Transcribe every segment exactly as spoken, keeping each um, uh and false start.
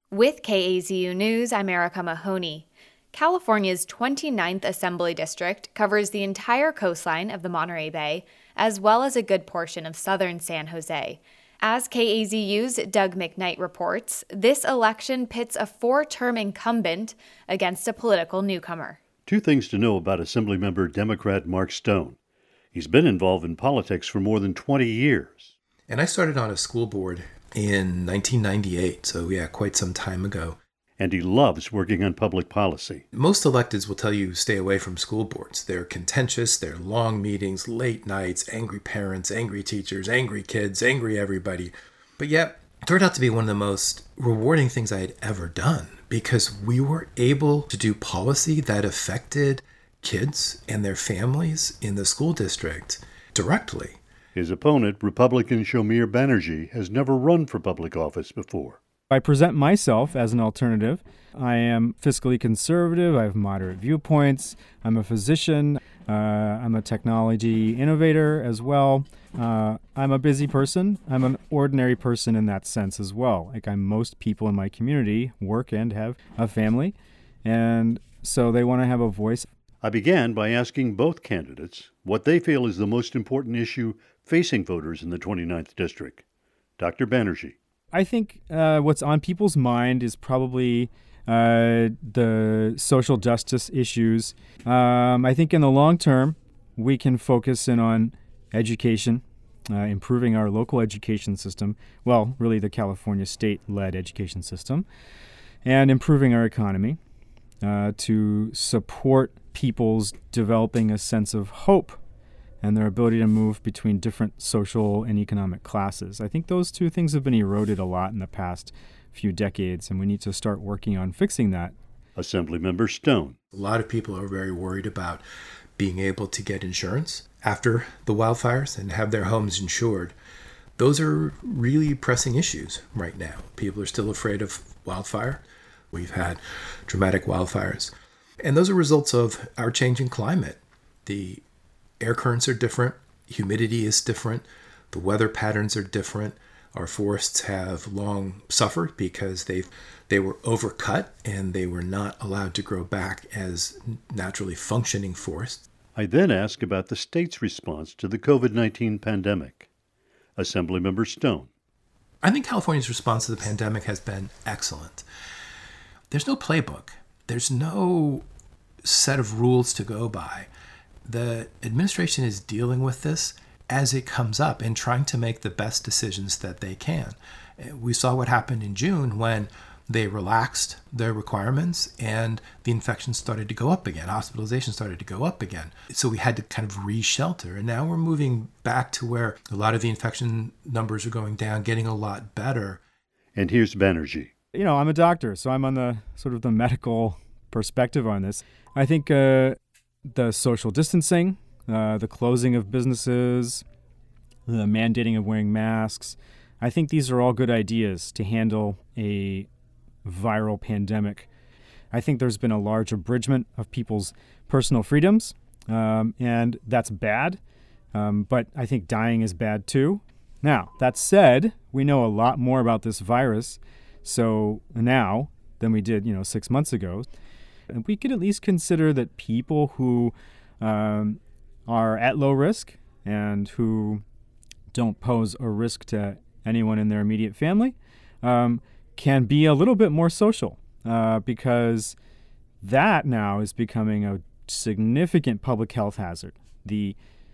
With K A Z U News, I'm Erica Mahoney. California's twenty-ninth Assembly District covers the entire coastline of the Monterey Bay, as well as a good portion of southern San Jose. As K A Z U's Doug McKnight reports, this election pits a four-term incumbent against a political newcomer. Two things to know about Assemblymember Democrat Mark Stone. He's been involved in politics for more than twenty years. And I started on a school board in nineteen ninety-eight, so yeah, quite some time ago. And he loves working on public policy. Most electeds will tell you stay away from school boards. They're contentious, they're long meetings, late nights, angry parents, angry teachers, angry kids, angry everybody. But yet, it turned out to be one of the most rewarding things I had ever done, because we were able to do policy that affected kids and their families in the school district directly. His opponent, Republican Shomir Banerjee, has never run for public office before. I present myself as an alternative. I am fiscally conservative. I have moderate viewpoints. I'm a physician. Uh, I'm a technology innovator as well. Uh, I'm a busy person. I'm an ordinary person in that sense as well. Like I'm most people in my community, work and have a family. And so they want to have a voice. I began by asking both candidates what they feel is the most important issue facing voters in the twenty-ninth District. Doctor Banerjee. I think uh, what's on people's mind is probably uh, the social justice issues. Um, I think in the long term, we can focus in on education, uh, improving our local education system, well, really the California state-led education system, and improving our economy uh, to support people's developing a sense of hope and their ability to move between different social and economic classes. I think those two things have been eroded a lot in the past few decades, and we need to start working on fixing that. Assemblymember Stone. A lot of people are very worried about being able to get insurance after the wildfires and have their homes insured. Those are really pressing issues right now. People are still afraid of wildfire. We've had dramatic wildfires. And those are results of our changing climate. The air currents are different, humidity is different, the weather patterns are different. Our forests have long suffered because they've they were overcut and they were not allowed to grow back as naturally functioning forests. I then ask about the state's response to the covid nineteen pandemic. Assemblymember Stone. I think California's response to the pandemic has been excellent. There's no playbook. There's no set of rules to go by. The administration is dealing with this as it comes up and trying to make the best decisions that they can. We saw what happened in June when they relaxed their requirements and the infections started to go up again. Hospitalization started to go up again. So we had to kind of re-shelter. And now we're moving back to where a lot of the infection numbers are going down, getting a lot better. And here's Banerjee. You know, I'm a doctor, so I'm on the sort of the medical perspective on this. I think uh, the social distancing, uh, the closing of businesses, the mandating of wearing masks, I think these are all good ideas to handle a viral pandemic. I think there's been a large abridgment of people's personal freedoms, um, and that's bad, um, but I think dying is bad too. Now, that said, we know a lot more about this virus, so now than we did, you know, six months ago. And we could at least consider that people who um, are at low risk and who don't pose a risk to anyone in their immediate family um, can be a little bit more social uh, because that now is becoming a significant public health hazard. The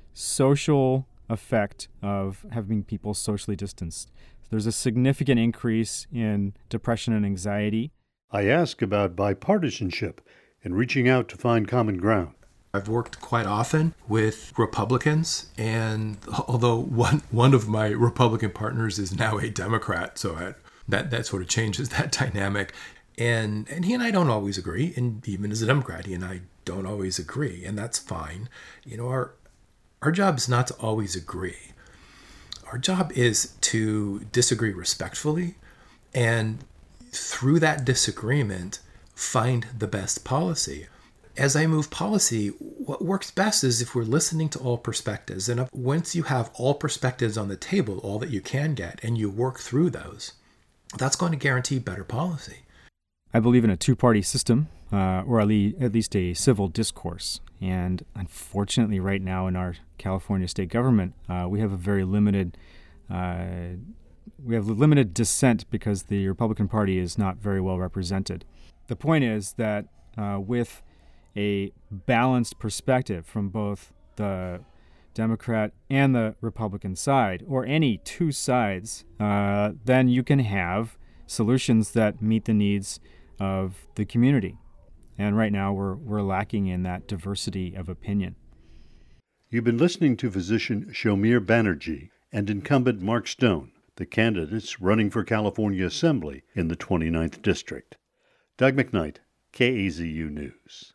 social effect of having people socially distanced. There's a significant increase in depression and anxiety. I ask about bipartisanship and reaching out to find common ground. I've worked quite often with Republicans, and although one one of my Republican partners is now a Democrat, so I, that that sort of changes that dynamic. And and he and I don't always agree, and even as a Democrat, he and I don't always agree, and that's fine. You know, our our job is not to always agree. Our job is to disagree respectfully, and through that disagreement, find the best policy. As I move policy, what works best is if we're listening to all perspectives. And once you have all perspectives on the table, all that you can get, and you work through those, that's going to guarantee better policy. I believe in a two-party system, uh, or at least, at least a civil discourse. And unfortunately, right now in our California state government, uh, we have a very limited, uh, we have limited dissent because the Republican Party is not very well represented. The point is that uh, with a balanced perspective from both the Democrat and the Republican side, or any two sides, uh, then you can have solutions that meet the needs of the community. And right now we're we're lacking in that diversity of opinion. You've been listening to physician Shomeer Banerjee and incumbent Mark Stone, the candidates running for California Assembly in the twenty-ninth District. Doug McKnight, K A Z U News.